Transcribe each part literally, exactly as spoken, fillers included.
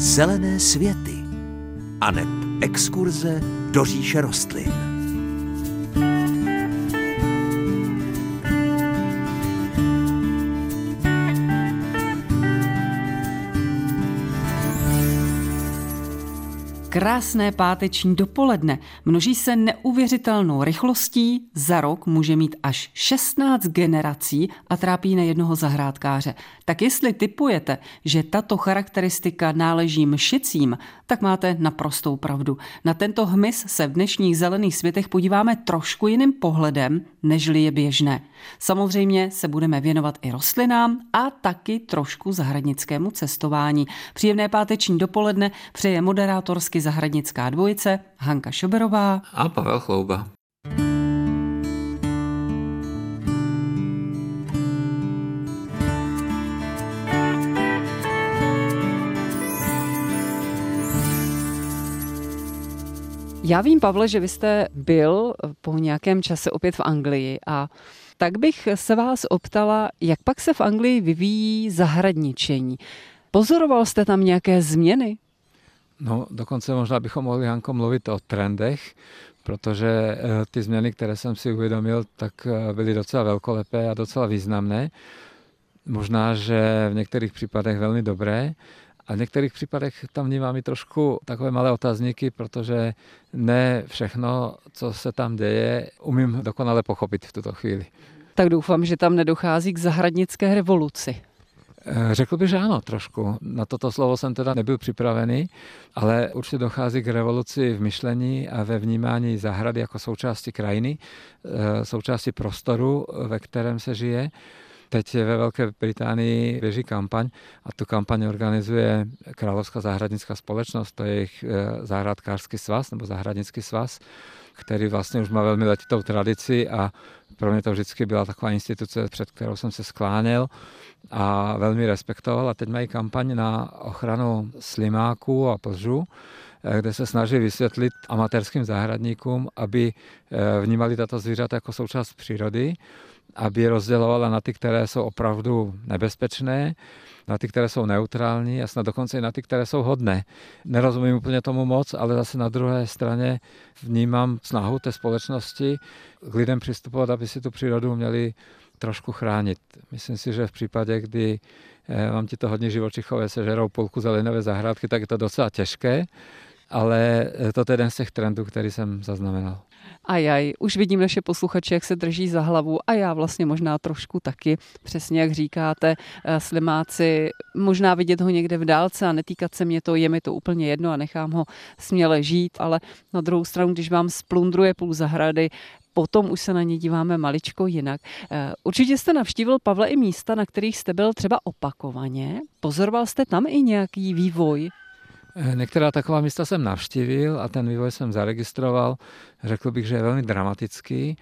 Zelené světy aneb exkurze do říše rostlin. Krásné páteční dopoledne. Množí se neuvěřitelnou rychlostí, za rok může mít až šestnáct generací a trápí na jednoho zahrádkáře. Tak jestli tipujete, že tato charakteristika náleží mšicím, tak máte naprostou pravdu. Na tento hmyz se v dnešních zelených světech podíváme trošku jiným pohledem, nežli je běžné. Samozřejmě se budeme věnovat i rostlinám a taky trošku zahradnickému cestování. Příjemné páteční dopoledne přeje moderátorsky zahradnická dvojice Hanka Šoberová a Pavel Chlouba. Já vím, Pavle, že vy jste byl po nějakém čase opět v Anglii a tak bych se vás optala, jak pak se v Anglii vyvíjí zahradničení. Pozoroval jste tam nějaké změny? No, dokonce možná bychom mohli, Hanko, mluvit o trendech, protože ty změny, které jsem si uvědomil, tak byly docela velkolepé a docela významné. Možná, že v některých případech velmi dobré, a v některých případech tam vnímám i trošku takové malé otazníky, protože ne všechno, co se tam děje, umím dokonale pochopit v tuto chvíli. Tak doufám, že tam nedochází k zahradnické revoluci. Řekl bych, že ano, trošku. Na toto slovo jsem teda nebyl připravený, ale určitě dochází k revoluci v myšlení a ve vnímání zahrady jako součásti krajiny, součásti prostoru, ve kterém se žije. Teď ve Velké Británii běží kampaň a tu kampaň organizuje Královská zahradnická společnost, to je jejich zahrádkářský svaz nebo zahradnický svaz, který vlastně už má velmi letitou tradici a pro mě to vždycky byla taková instituce, před kterou jsem se skláněl a velmi respektoval. A teď mají kampaň na ochranu slimáků a plžů, kde se snaží vysvětlit amatérským zahradníkům, aby vnímali tato zvířata jako součást přírody, aby je rozdělovala na ty, které jsou opravdu nebezpečné, na ty, které jsou neutrální a snad dokonce i na ty, které jsou hodné. Nerozumím úplně tomu moc, ale zase na druhé straně vnímám snahu té společnosti k lidem přistupovat, aby si tu přírodu měli trošku chránit. Myslím si, že v případě, kdy vám ti to hodně živočichové sežerou půlku zelenové zahrádky, tak je to docela těžké, ale to je jeden z těch trendů, který jsem zaznamenal. Ajaj, už vidím naše posluchače, jak se drží za hlavu a já vlastně možná trošku taky, přesně jak říkáte, slimáci, možná vidět ho někde v dálce a netýkat se mě to, je mi to úplně jedno a nechám ho směle žít, ale na druhou stranu, když vám splundruje půl zahrady, potom už se na ně díváme maličko jinak. Určitě jste navštívil, Pavle, i místa, na kterých jste byl třeba opakovaně. Pozoroval jste tam i nějaký vývoj? Některá taková místa jsem navštívil a ten vývoj jsem zaregistroval. Řekl bych, že je velmi dramatický.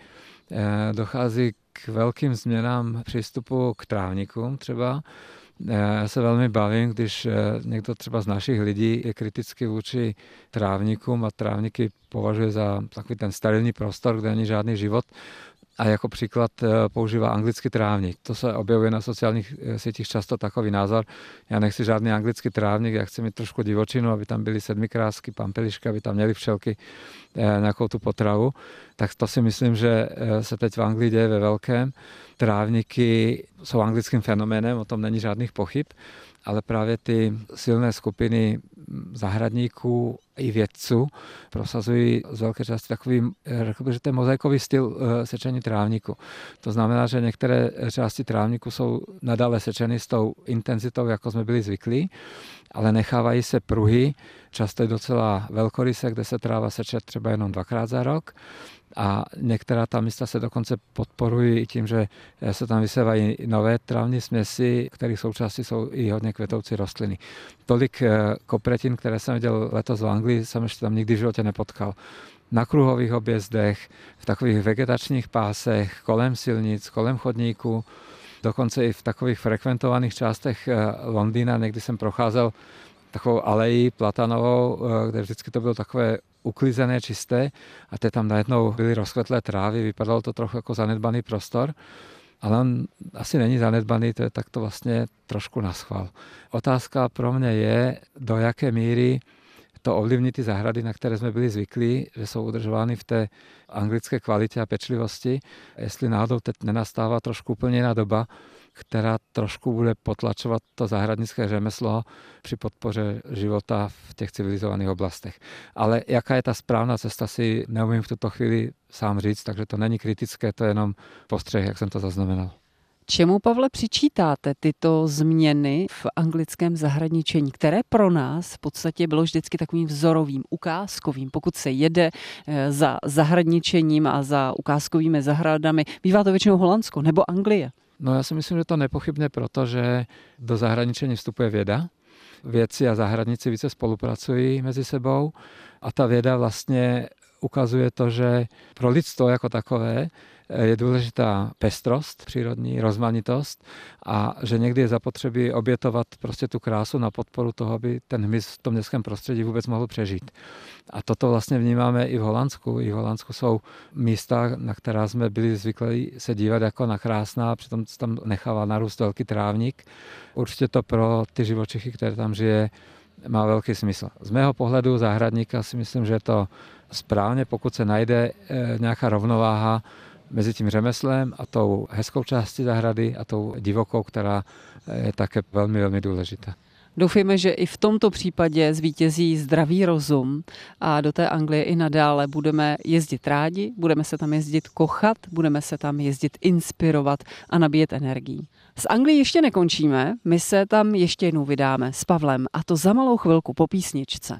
Dochází k velkým změnám přístupu k trávníkům třeba. Já se velmi bavím, když někdo třeba z našich lidí je kriticky vůči trávníkům a trávníky považuje za takový ten sterilní prostor, kde není žádný život. A jako příklad používá anglický trávník. To se objevuje na sociálních sítích často takový názor. Já nechci žádný anglický trávník, já chci mít trošku divočinu, aby tam byly sedmikrásky, pampelišky, aby tam měly včelky nějakou tu potravu. Tak to si myslím, že se teď v Anglii děje ve velkém. Trávníky jsou anglickým fenoménem, o tom není žádných pochyb, ale právě ty silné skupiny zahradníků i vědců prosazují z velké části takový, řekl bych, že to je mozaikový styl sečení trávníku. To znamená, že některé části trávníku jsou nadále sečeny s tou intenzitou, jako jsme byli zvyklí, ale nechávají se pruhy, často je docela velkoryse, kde se tráva seče třeba jenom dvakrát za rok. A některá ta místa se dokonce podporují i tím, že se tam vysévají nové trávní směsi, kterých součástí jsou i hodně květoucí rostliny. Tolik kopretin, které jsem viděl letos v Anglii, jsem ještě tam nikdy v životě nepotkal. Na kruhových objezdech, v takových vegetačních pásech, kolem silnic, kolem chodníků, dokonce i v takových frekventovaných částech Londýna. Někdy jsem procházel takovou aleji platanovou, kde vždycky to bylo takové uklizené, čisté a teď tam najednou byly rozkvetlé trávy, vypadalo to trochu jako zanedbaný prostor ale on asi není zanedbaný, to je takto vlastně trošku naschvál. Otázka pro mě je, do jaké míry to ovlivní ty zahrady, na které jsme byli zvyklí, že jsou udržovány v té anglické kvalitě a pečlivosti. Jestli náhodou teď nenastává trošku úplně jiná doba, která trošku bude potlačovat to zahradnické řemeslo při podpoře života v těch civilizovaných oblastech. Ale jaká je ta správná cesta, si neumím v tuto chvíli sám říct, takže to není kritické, to je jenom postřeh, jak jsem to zaznamenal. Čemu, Pavle, přičítáte tyto změny v anglickém zahradničení, které pro nás v podstatě bylo vždycky takovým vzorovým, ukázkovým? Pokud se jede za zahradničením a za ukázkovými zahradami, bývá to většinou Holandsko nebo Anglie? No já si myslím, že to nepochybně proto, že do zahradničení vstupuje věda. Vědci a zahradníci více spolupracují mezi sebou a ta věda vlastně ukazuje to, že pro lidstvo jako takové je důležitá pestrost, přírodní rozmanitost a že někdy je zapotřebí obětovat prostě tu krásu na podporu toho, aby ten hmyz v tom městském prostředí vůbec mohl přežít. A toto vlastně vnímáme i v Holandsku. I v Holandsku jsou místa, na která jsme byli zvyklí se dívat jako na krásná, přitom se tam nechává narůst velký trávník. Určitě to pro ty živočichy, které tam žije, má velký smysl. Z mého pohledu zahradníka si myslím, že je to správně, pokud se najde nějaká rovnováha mezi tím řemeslem a tou hezkou částí zahrady a tou divokou, která je také velmi, velmi důležitá. Doufejme, že i v tomto případě zvítězí zdravý rozum a do té Anglie i nadále budeme jezdit rádi, budeme se tam jezdit kochat, budeme se tam jezdit inspirovat a nabíjet energií. S Anglií ještě nekončíme, my se tam ještě jednou vydáme s Pavlem a to za malou chvilku po písničce.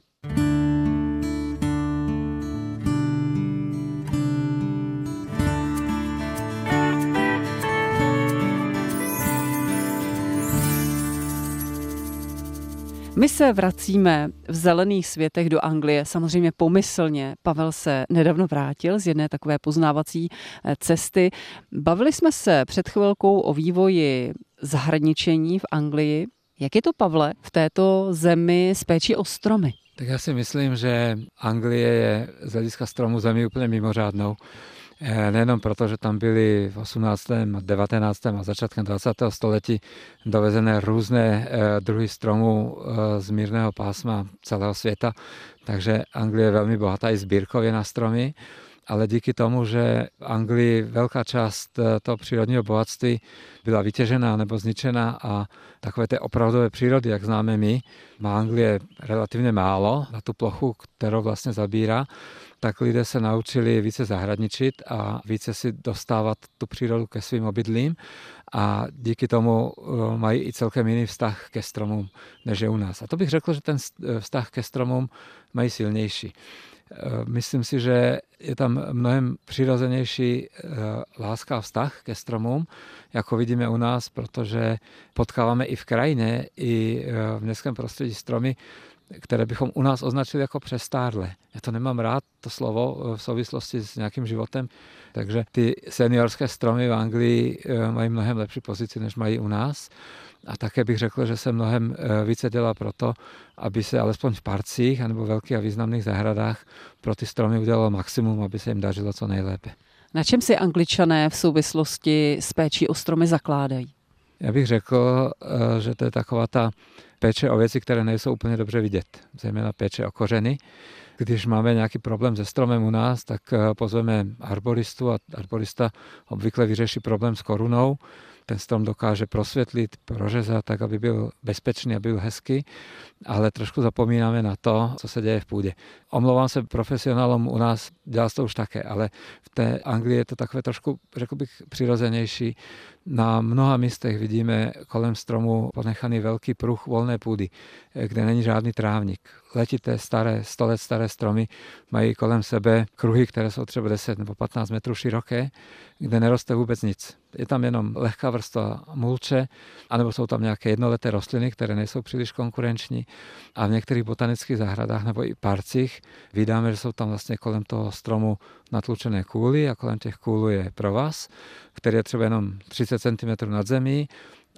My se vracíme v zelených světech do Anglie, samozřejmě pomyslně. Pavel se nedávno vrátil z jedné takové poznávací cesty. Bavili jsme se před chvilkou o vývoji zahradničení v Anglii. Jak je to, Pavle, v této zemi s péčí o stromy? Tak já si myslím, že Anglie je z hlediska stromů zemi úplně mimořádnou. Nejenom proto, že tam byly v osmnáctém, devatenáctém a začátkem dvacátého století dovezené různé druhy stromů z mírného pásma celého světa, takže Anglie je velmi bohatá i sbírkově na stromy, ale díky tomu, že v Anglii velká část toho přírodního bohatství byla vytěžená nebo zničená a takové té opravdové přírody, jak známe my, má Anglie relativně málo na tu plochu, kterou vlastně zabírá, tak lidé se naučili více zahradničit a více si dostávat tu přírodu ke svým obydlím a díky tomu mají i celkem jiný vztah ke stromům, než je u nás. A to bych řekl, že ten vztah ke stromům mají silnější. Myslím si, že je tam mnohem přirozenější láska a vztah ke stromům, jako vidíme u nás, protože potkáváme i v krajině, i v městském prostředí stromy, které bychom u nás označili jako přestárlé. Já to nemám rád, to slovo v souvislosti s nějakým životem, takže ty seniorské stromy v Anglii mají mnohem lepší pozici, než mají u nás. A také bych řekl, že se mnohem více dělá proto, aby se alespoň v parcích anebo velkých a významných zahradách pro ty stromy udělalo maximum, aby se jim dařilo co nejlépe. Na čem si Angličané v souvislosti s péčí o stromy zakládají? Já bych řekl, že to je taková ta péče o věci, které nejsou úplně dobře vidět. Zejména péče o kořeny. Když máme nějaký problém se stromem u nás, tak pozveme arboristu a arborista obvykle vyřeší problém s korunou. Ten strom dokáže prosvětlit, prořezat tak, aby byl bezpečný a byl hezký, ale trošku zapomínáme na to, co se děje v půdě. Omlouvám se profesionálům u nás, dělá to už také, ale v té Anglii je to takové trošku, řekl bych, přirozenější. Na mnoha místech vidíme kolem stromu ponechaný velký pruh volné půdy, kde není žádný trávník. Letité, staré, sto let staré stromy mají kolem sebe kruhy, které jsou třeba deset nebo patnáct metrů široké, kde neroste vůbec nic. Je tam jenom lehká vrstva mulče, anebo jsou tam nějaké jednoleté rostliny, které nejsou příliš konkurenční. A v některých botanických zahradách nebo i parcích vydáme, že jsou tam vlastně kolem toho stromu natlučené kůly a kolem těch kůlů je provaz, který je třeba jenom třicet centimetrů nad zemí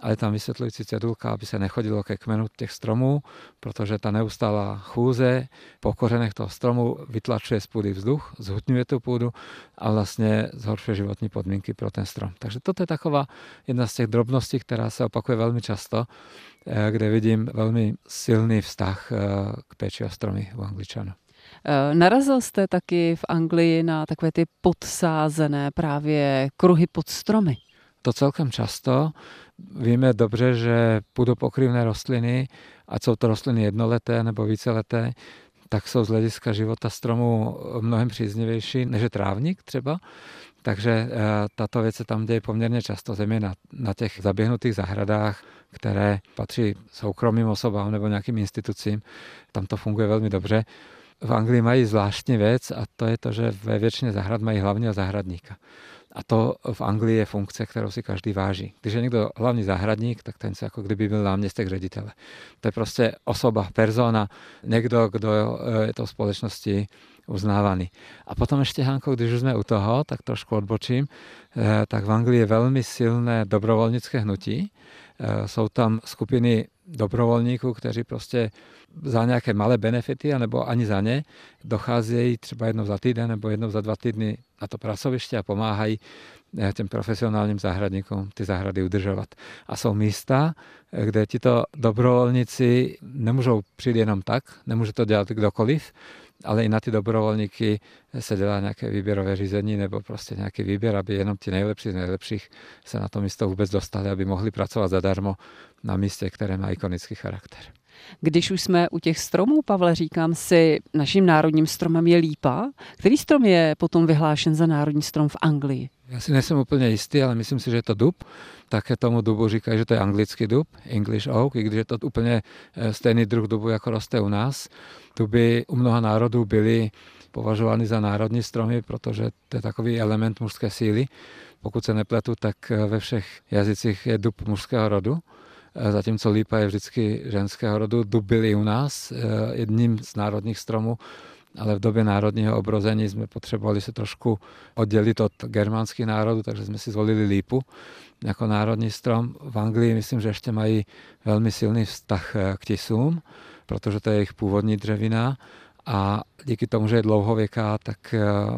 ale tam vysvětlující cedulka, aby se nechodilo ke kmenu těch stromů, protože ta neustálá chůze po kořenech toho stromu vytlačuje z půdy vzduch, zhutňuje tu půdu a vlastně zhoršuje životní podmínky pro ten strom. Takže toto je taková jedna z těch drobností, která se opakuje velmi často, kde vidím velmi silný vztah k péči o stromy u Angličanů. Narazil jste taky v Anglii na takové ty podsázené právě kruhy pod stromy? To celkem často. Víme dobře, že půdopokryvné rostliny, ať jsou to rostliny jednoleté nebo víceleté, tak jsou z hlediska života stromu mnohem příznivější než je trávník třeba. Takže tato věc se tam děje poměrně často, zejména na těch zaběhnutých zahradách, které patří soukromým osobám nebo nějakým institucím. Tam to funguje velmi dobře. V Anglii mají zvláštní věc a to je to, že ve většině zahrad mají hlavního zahradníka. A to v Anglii je funkce, kterou si každý váží. Když je někdo hlavní zahradník, tak ten se jako kdyby byl náměstek ředitele. To je prostě osoba, persona, někdo, kdo je to společnosti uznávaný. A potom ještě, Hanko, když už jsme u toho, tak trošku odbočím, tak v Anglii je velmi silné dobrovolnické hnutí. Jsou tam skupiny dobrovolníků, kteří prostě za nějaké malé benefity, anebo ani za ně, docházejí třeba jednou za týden nebo jednou za dva týdny na to pracoviště a pomáhají těm profesionálním zahradníkům ty zahrady udržovat. A jsou místa, kde tito dobrovolníci nemůžou přijít jenom tak, nemůže to dělat kdokoliv, ale i na ty dobrovolníky se dělá nějaké výběrové řízení nebo prostě nějaký výběr, aby jenom ti nejlepší z nejlepších se na to místo vůbec dostali, aby mohli pracovat zadarmo na místě, které má ikonický charakter. Když už jsme u těch stromů, Pavle, říkám si, naším národním stromem je lípa. Který strom je potom vyhlášen za národní strom v Anglii? Já si nejsem úplně jistý, ale myslím si, že je to dub. Také tomu dubu říkají, že to je anglický dub, English oak, i když je to úplně stejný druh dubu, jako roste u nás. Duby u mnoha národů byly považovány za národní stromy, protože to je takový element mužské síly. Pokud se nepletu, tak ve všech jazycích je dub mužského rodu, zatímco lípa je vždycky ženského rodu. Dub byl i u nás jedním z národních stromů, ale v době národního obrození jsme potřebovali se trošku oddělit od germánských národů, takže jsme si zvolili lípu jako národní strom. V Anglii myslím, že ještě mají velmi silný vztah k tisům, protože to je jejich původní dřevina a díky tomu, že je dlouhověká, tak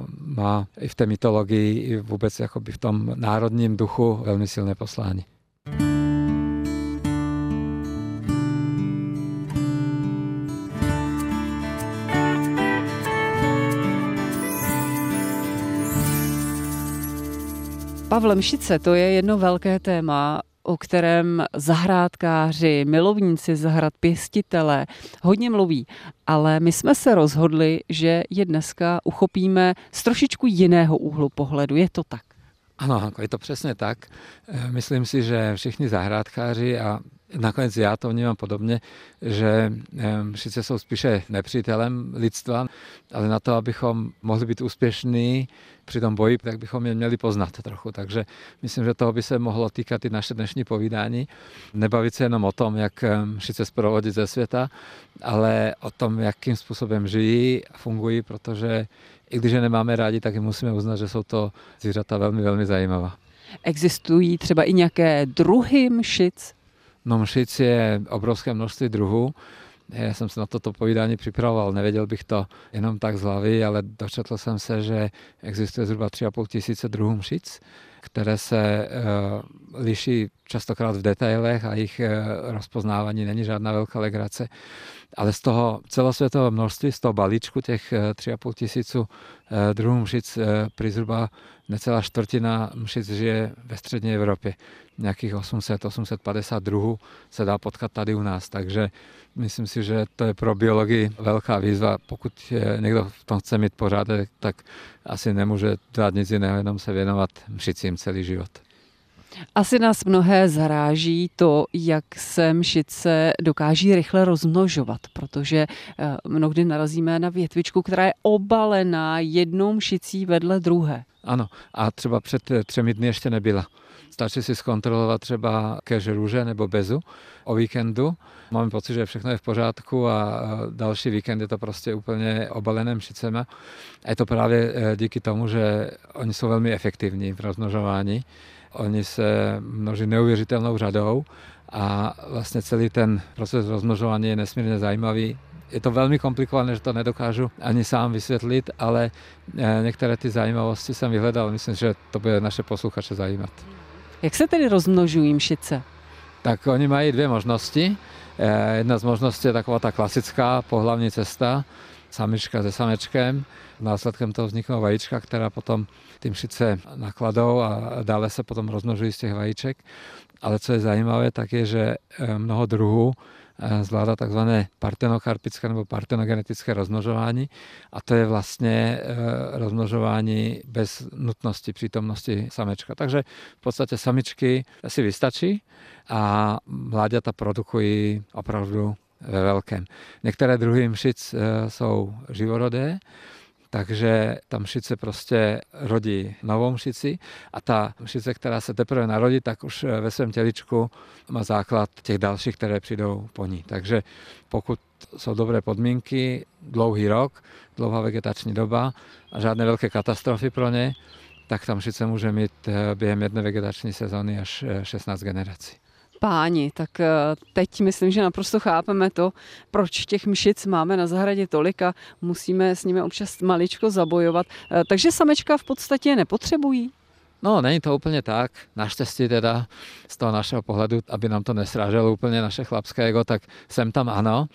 má i v té mytologii, i vůbec jakoby v tom národním duchu velmi silné poslání. Pavle, mšice, to je jedno velké téma, o kterém zahrádkáři, milovníci zahrad, pěstitelé hodně mluví. Ale my jsme se rozhodli, že je dneska uchopíme z trošičku jiného úhlu pohledu. Je to tak? Ano, je to přesně tak. Myslím si, že všichni zahrádkáři a nakonec já to vnímám podobně, že mšice jsou spíše nepřítelem lidstva, ale na to, abychom mohli být úspěšní při tom boji, tak bychom je měli poznat trochu. Takže myslím, že toho by se mohlo týkat i naše dnešní povídání. Nebavit se jenom o tom, jak mšice zprovodit ze světa, ale o tom, jakým způsobem žijí a fungují, protože i když je nemáme rádi, tak musíme uznat, že jsou to zvířata velmi, velmi zajímavá. Existují třeba i nějaké druhy mšic? No, mšic je obrovské množství druhů. Já jsem se na toto povídání připravoval, nevěděl bych to jenom tak z hlavy, ale dočetl jsem se, že existuje zhruba tři a půl tisíce druhů mšic, které se uh, liší častokrát v detailech a jejich uh, rozpoznávání není žádná velká legrace. Ale z toho celosvětového množství, z toho balíčku těch uh, tři a půl tisícu uh, druhů mšic, uh, při zhruba necelá čtvrtina mšic žije ve střední Evropě. Nějakých osm set až osm set padesát druhů se dá potkat tady u nás, takže myslím si, že to je pro biologii velká výzva. Pokud někdo v tom chce mít pořádek, tak asi nemůže dělat nic jiného, jenom se věnovat mšicím celý život. Asi nás mnohé zaráží to, jak se mšice dokáží rychle rozmnožovat, protože mnohdy narazíme na větvičku, která je obalená jednou mšicí vedle druhé. Ano, a třeba před třemi dny ještě nebyla. Stačí si zkontrolovat třeba kež růže nebo bezu o víkendu. Máme pocit, že všechno je v pořádku a další víkend je to prostě úplně obalené mšicemi. A je to právě díky tomu, že oni jsou velmi efektivní v rozmnožování. oni se množí neuvěřitelnou řadou a vlastně celý ten proces rozmnožování je nesmírně zajímavý. Je to velmi komplikované, že to nedokážu ani sám vysvětlit, ale některé ty zajímavosti jsem vyhledal. Myslím, že to bude naše posluchače zajímat. Jak se tedy rozmnožují mšice? Tak oni mají dvě možnosti. Jedna z možností je taková ta klasická pohlavní cesta, samička se samečkem. Následkem toho vzniknou vajíčka, která potom ty mšice nakladou a dále se potom rozmnožují z těch vajíček. Ale co je zajímavé, tak je, že mnoho druhů zvládá takzvané partenokarpické nebo partenogenetické rozmnožování a to je vlastně rozmnožování bez nutnosti přítomnosti samečka. Takže v podstatě samičky si vystačí a mláďata produkují opravdu ve velkém. Některé druhy mšic jsou živorodé, takže ta mšice prostě rodí novou mšici a ta mšice, která se teprve narodí, tak už ve svém těličku má základ těch dalších, které přijdou po ní. Takže pokud jsou dobré podmínky, dlouhý rok, dlouhá vegetační doba a žádné velké katastrofy pro ně, tak ta mšice může mít během jedné vegetační sezóny až šestnáct generací. Páni, tak teď myslím, že naprosto chápeme to, proč těch mšic máme na zahradě tolik a musíme s nimi občas maličko zabojovat. Takže samečka v podstatě nepotřebují? No, není to úplně tak. Naštěstí teda z toho našeho pohledu, aby nám to nesráželo úplně naše chlapské ego, tak sem tam ano.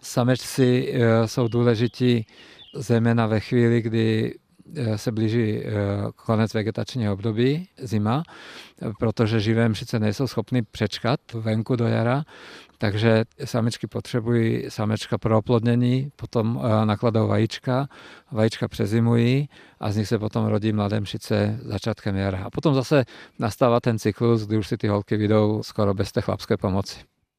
Samečci jsou důležití zejména ve chvíli, kdy se blíží konec vegetačního období, zima, protože živé mšice nejsou schopny přečkat venku do jara, takže samičky potřebují samečka pro oplodnění, potom nakladou vajíčka, vajíčka přezimují a z nich se potom rodí mladé mšice začátkem jara. A potom zase nastává ten cyklus, kdy už si ty holky vyjdou skoro bez té chlapské pomoci.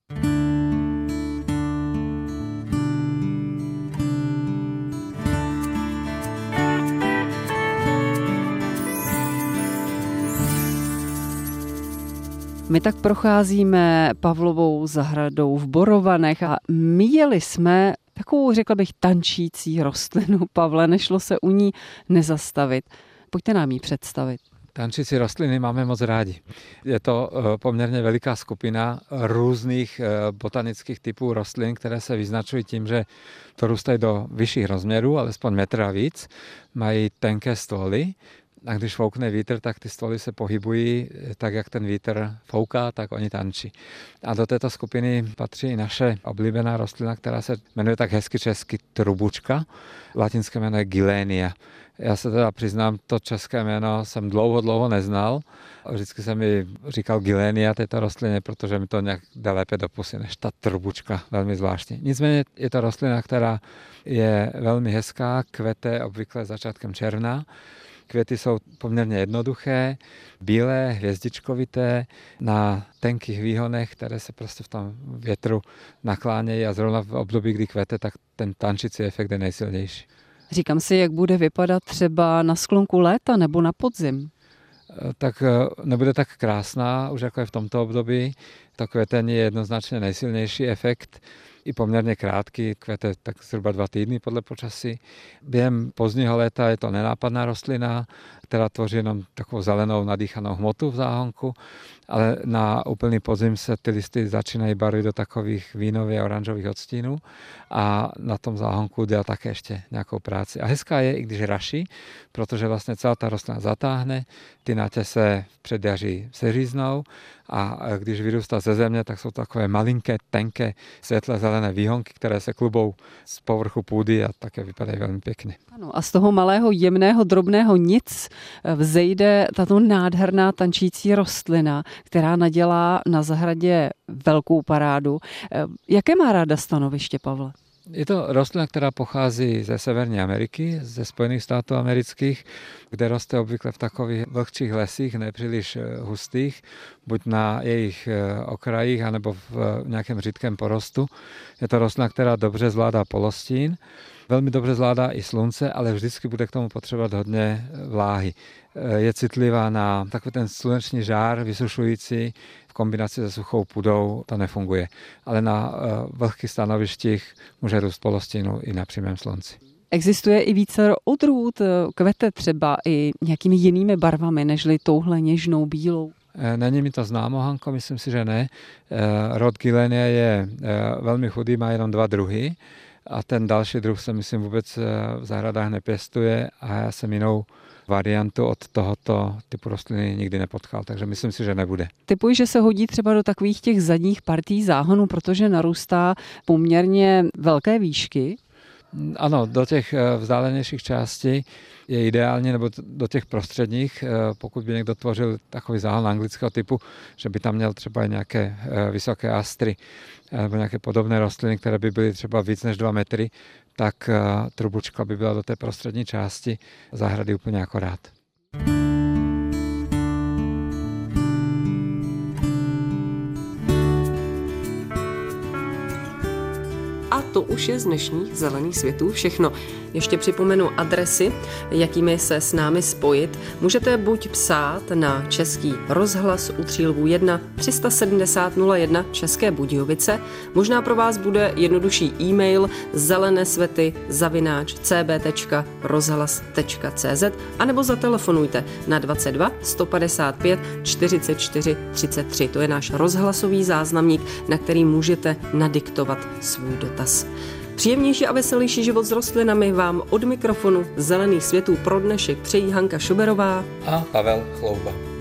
My tak procházíme Pavlovou zahradou v Borovanech a míjeli jsme takovou, řekla bych, tančící rostlinu. Pavle, nešlo se u ní nezastavit. Pojďte nám ji představit. Tančící rostliny máme moc rádi. Je to poměrně veliká skupina různých botanických typů rostlin, které se vyznačují tím, že to růstají do vyšších rozměrů, alespoň metra víc, mají tenké stvoly. A když foukne vítr, tak ty stvoly se pohybují, tak jak ten vítr fouká, tak oni tančí. A do této skupiny patří i naše oblíbená rostlina, která se jmenuje tak hezky česky trubučka. Latinské jméno je Gilenia. Já se teda přiznám, to české jméno jsem dlouho, dlouho neznal. Vždycky jsem mi říkal Gilenia této rostlině, protože mi to nějak jde lépe do pusy než ta trubučka, velmi zvláštní. Nicméně je to rostlina, která je velmi hezká, kvete obvykle začátkem června. Květy jsou poměrně jednoduché, bílé, hvězdičkovité, na tenkých výhonech, které se prostě v tom větru naklánějí a zrovna v období, kdy kvete, tak ten tančící efekt je nejsilnější. Říkám si, jak bude vypadat třeba na sklonku léta nebo na podzim. Tak nebude tak krásná, už jako je v tomto období. To kvetení je jednoznačně nejsilnější efekt, i poměrně krátký, kvete tak zhruba dva týdny podle počasí. Během pozdního léta je to nenápadná rostlina, která tvoří jenom takovou zelenou nadýchanou hmotu v záhonku, ale na úplný podzim se ty listy začínají barvit do takových vínově oranžových odstínů a na tom záhonku dělá také ještě nějakou práci. A hezká je, i když raší, protože vlastně celá ta rostlina zatáhne, ty nátě se v předjaří seříznou a když vyrůstá ze země, tak jsou to takové malinké, tenké, světle zelené výhonky, které se klubou z povrchu půdy a také vypadají velmi pěkně. Ano, a z toho malého, jemného, drobného nic vzejde tato nádherná tančící rostlina, která nadělá na zahradě velkou parádu. Jaké má ráda stanoviště, Pavle? Je to rostlina, která pochází ze Severní Ameriky, ze Spojených států amerických, kde roste obvykle v takových vlhčích lesích, nepříliš hustých, buď na jejich okrajích, anebo v nějakém řídkém porostu. Je to rostlina, která dobře zvládá polostín, velmi dobře zvládá i slunce, ale vždycky bude k tomu potřebovat hodně vláhy. Je citlivá na takový ten sluneční žár vysušující, v kombinaci se suchou půdou to nefunguje. Ale na vlhkých stanovištích může růst polostínu i na přímém slunci. Existuje i více odrůd, kvete třeba i nějakými jinými barvami, nežli touhle něžnou bílou? Není mi to známo, Hanko, myslím si, že ne. Rod Gilenia je velmi chudý, má jenom dva druhy a ten další druh se, myslím, vůbec v zahradách nepěstuje a já jsem jinou variantu od tohoto typu rostliny nikdy nepotkal, takže myslím si, že nebude. Typuji, že se hodí třeba do takových těch zadních partí záhonu, protože narůstá poměrně velké výšky. Ano, do těch vzdálenějších částí je ideálně, nebo do těch prostředních, pokud by někdo tvořil takový záhon anglického typu, že by tam měl třeba nějaké vysoké astry nebo nějaké podobné rostliny, které by byly třeba víc než dva metry, tak trubučka by byla do té prostřední části zahrady úplně akorát. A to už je z dnešních Zelených světů všechno. Ještě připomenu adresy, jakými se s námi spojit. Můžete buď psát na Český rozhlas u Třílvů jedna tři sedmdesát nula jedna České Budějovice. Možná pro vás bude jednodušší e-mail zelenesvety zavináč c b tečka rozhlas tečka c z anebo zatelefonujte na dvacet dva sto padesát pět čtyřicet čtyři třicet tři. To je náš rozhlasový záznamník, na který můžete nadiktovat svůj dotaz. Příjemnější a veselější život s rostlinami vám od mikrofonu Zelených světů pro dnešek přejí Hanka Šuberová a Pavel Chlouba.